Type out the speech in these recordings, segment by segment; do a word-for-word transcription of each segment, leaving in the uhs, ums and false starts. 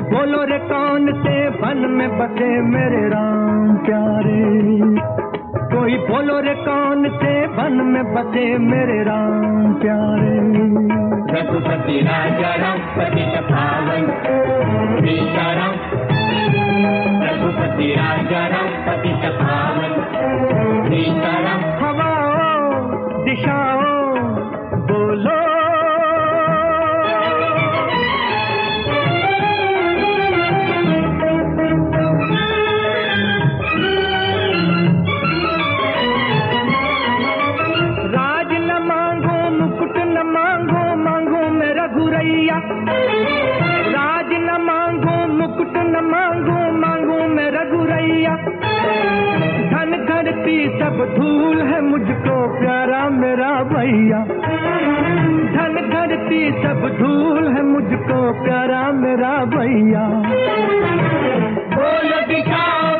बोलो रे कौन से वन में बसे मेरे राम प्यारे, कोई बोलो रे कौन से वन में बसे मेरे राम प्यारे। रघुपति राजा राम पतित पावन सीताराम, रघुपति राजा राम पतित पावन सीताराम। हवाओं दिशाओं बोलो, राज न मांगो मुकुट न मांगो, मांगो मैं रघुरैया। राज न मांगो मुकुट न मांगो, मांगो मैं रघुरैया। धन धरती सब धूल है मुझको प्यारा मेरा भैया, धन धरती सब धूल है मुझको प्यारा मेरा भैया। बोलो दिखाओ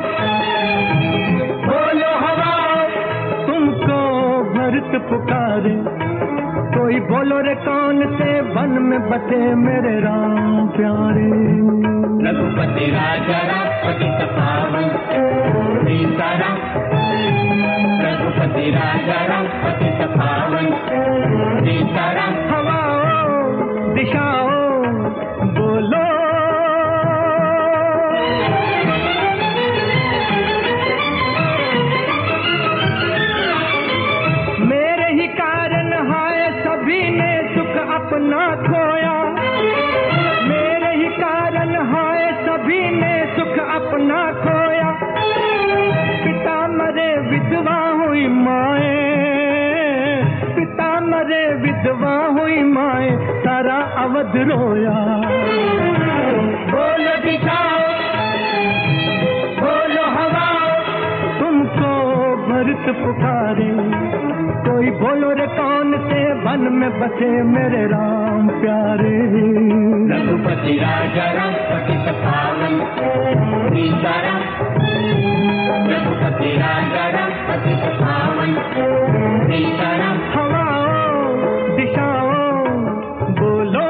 बोलो हवाओ, तुमको भरत पुकारे, कोई बोलो रे कौन से वन में बसे मेरे राम प्यारे। रघुपति राजा राम पतित पावन सीताराम, रघुपति राजा राम पतित पावन सीताराम। हवाओं दिशाओं बोलो, मेरे ही कारण हाय सभी ने सुख अपना खोया, मेरे ही कारण हाय सभी ने सुख अपना खोया। पिता मरे विधवा हुई माए, पिता मरे विधवा हुई माए, सारा अवध रोया। बोलो दिखाओ बोलो हवाओ, तुमको भरत पुकारे, कोई बोलो रे कौन से वन में बसे मेरे राम प्यारे। रघुपति राजा राम पतित पावन सीताराम, रघुपति राजा राम पतित पावन सीताराम। हवाओं दिशाओं बोलो,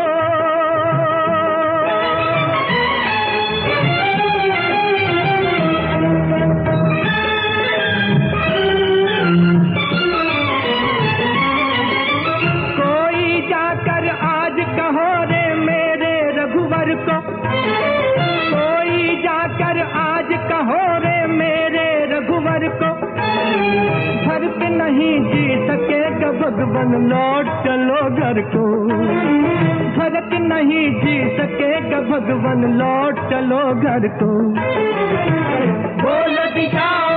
कोई जाकर आज कहो रे मेरे रघुवर को, कोई जाकर आज कहो रे मेरे रघुवर को। भरत नहीं जी सकेगा भगवान लौट चलो घर को, भरत नहीं जी सकेगा भगवान लौट चलो घर को। बोलो दिखाओ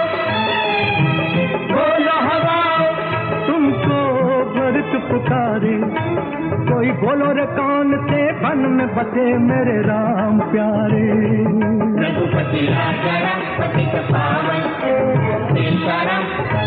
बोलो हवाओ, तुमको भरत पुकारे, कोई बोलो रे कौन से वन में बसे मेरे राम प्यारे। रघुपति राजा राम पतित पावन सीताराम,